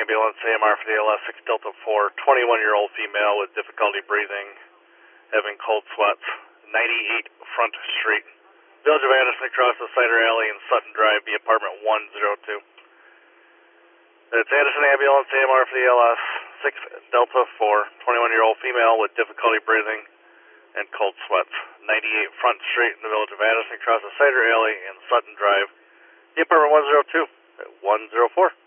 ambulance, AMR for the LS 6 Delta 4, 21-year-old female with difficulty breathing, having cold sweats, 98 Front Street, Village of Addison, across the Cider Alley and Sutton Drive, the apartment 102. It's Addison Ambulance, AMR for the LS 6 Delta 4, 21-year-old female with difficulty breathing and cold sweats, 98 Front Street in the Village of Addison, across the Cider Alley and Sutton Drive, the apartment 102 at 104.